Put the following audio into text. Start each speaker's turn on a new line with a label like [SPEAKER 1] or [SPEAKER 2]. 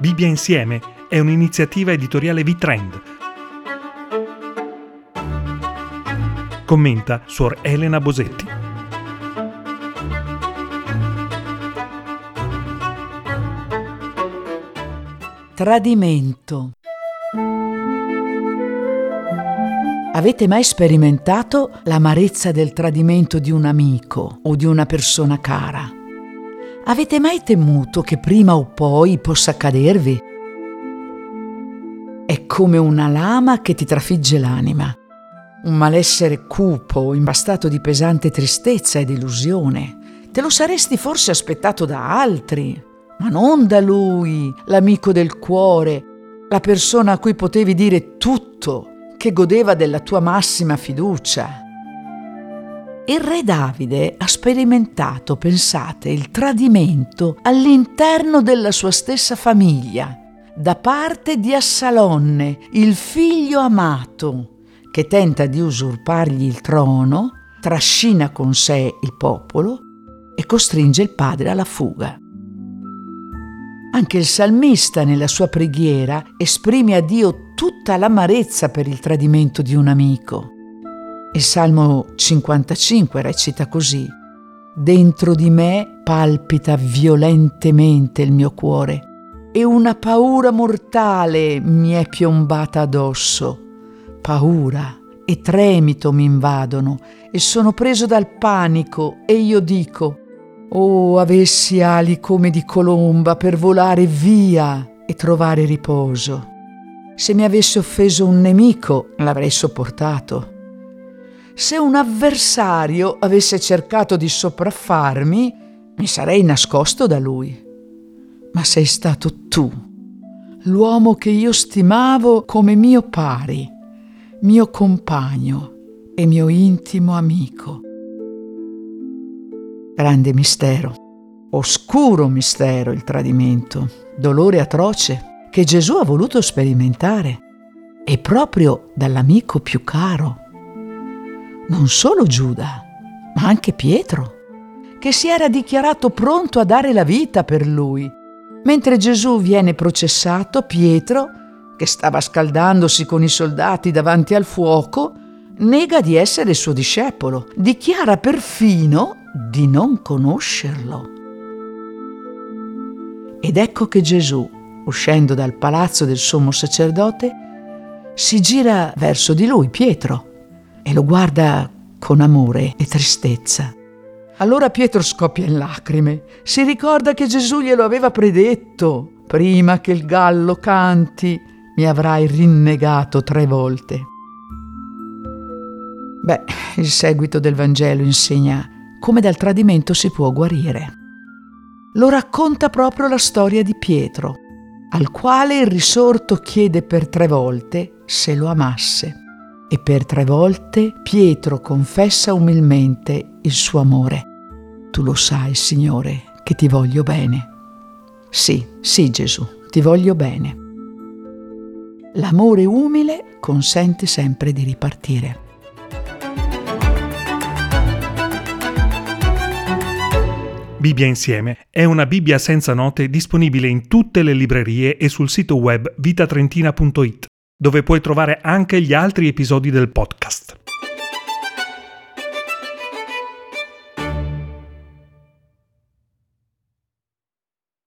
[SPEAKER 1] Bibbia Insieme è un'iniziativa editoriale V-Trend. Commenta Suor Elena Bosetti.
[SPEAKER 2] Tradimento. Avete mai sperimentato l'amarezza del tradimento di un amico o di una persona cara? Avete mai temuto che prima o poi possa accadervi? È come una lama che ti trafigge l'anima, un malessere cupo, impastato di pesante tristezza e delusione. Te lo saresti forse aspettato da altri, ma non da lui, l'amico del cuore, la persona a cui potevi dire tutto, che godeva della tua massima fiducia. Il re Davide ha sperimentato, pensate, il tradimento all'interno della sua stessa famiglia, da parte di Assalonne, il figlio amato, che tenta di usurpargli il trono, trascina con sé il popolo e costringe il padre alla fuga. Anche il salmista nella sua preghiera esprime a Dio tutta l'amarezza per il tradimento di un amico. Il Salmo 55 recita così: «Dentro di me palpita violentemente il mio cuore e una paura mortale mi è piombata addosso. Paura e tremito mi invadono e sono preso dal panico e io dico: oh, avessi ali come di colomba per volare via e trovare riposo. Se mi avesse offeso un nemico, l'avrei sopportato. Se un avversario avesse cercato di sopraffarmi, mi sarei nascosto da lui. Ma sei stato tu, l'uomo che io stimavo come mio pari, mio compagno e mio intimo amico». Grande mistero, oscuro mistero il tradimento, dolore atroce che Gesù ha voluto sperimentare, e proprio dall'amico più caro. Non solo Giuda, ma anche Pietro, che si era dichiarato pronto a dare la vita per lui. Mentre Gesù viene processato, Pietro, che stava scaldandosi con i soldati davanti al fuoco, nega di essere suo discepolo, dichiara perfino di non conoscerlo. Ed ecco che Gesù, uscendo dal palazzo del sommo sacerdote, si gira verso di lui, Pietro, e lo guarda con amore e tristezza. Allora Pietro scoppia in lacrime, si ricorda che Gesù glielo aveva predetto: prima che il gallo canti mi avrai rinnegato 3 volte. Beh, il seguito del Vangelo insegna come dal tradimento si può guarire. Lo racconta proprio la storia di Pietro, al quale il risorto chiede per 3 volte se lo amasse. E per 3 volte Pietro confessa umilmente il suo amore. Tu lo sai, Signore, che ti voglio bene. Sì, Gesù, ti voglio bene. L'amore umile consente sempre di ripartire.
[SPEAKER 1] Bibbia Insieme è una Bibbia senza note disponibile in tutte le librerie e sul sito web vitatrentina.it, dove puoi trovare anche gli altri episodi del podcast.